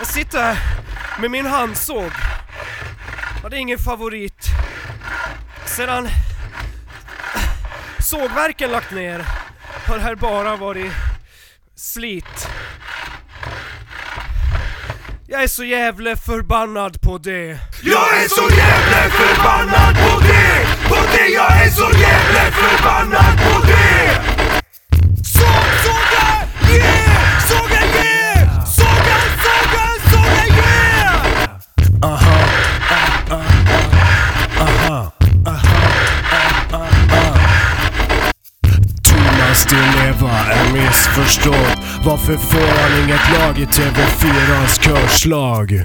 Jag sitter här med min handsåg. Ja, det är ingen favorit. Sedan sågverken lagt ner har det här bara varit slit. Jag är så jävla förbannad på det. Jag är så jävla förbannad på det. Jag är så jävla förbannad på det. Såga, yeah! Såga, yeah! Såga, yeah! Aha. Thomas Di Leva är missförstådd. Varför får han inget lag i TV4s körslag?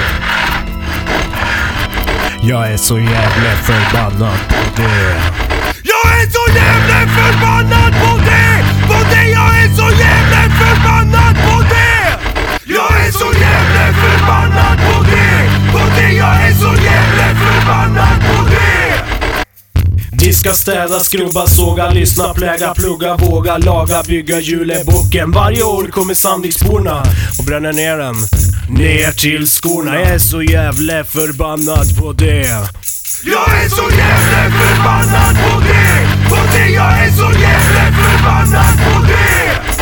Jag är så jävla förbannad på det. Jag är så jävla förbannad på det. Jag är så jävla förbannad på det. Jag är så jävla förbannad på det. Jag är så jävla förbannad på det. Diska, städa, skrubba, såga, lyssna, pläga, plugga, våga, laga, bygga julebocken. Varje år kommer Sandviksborna och bränner ner den ner till skorna. Jag är så jävla förbannad på det. Jag är så jävla förbannad på det. Jag är så jävla förbannad på det.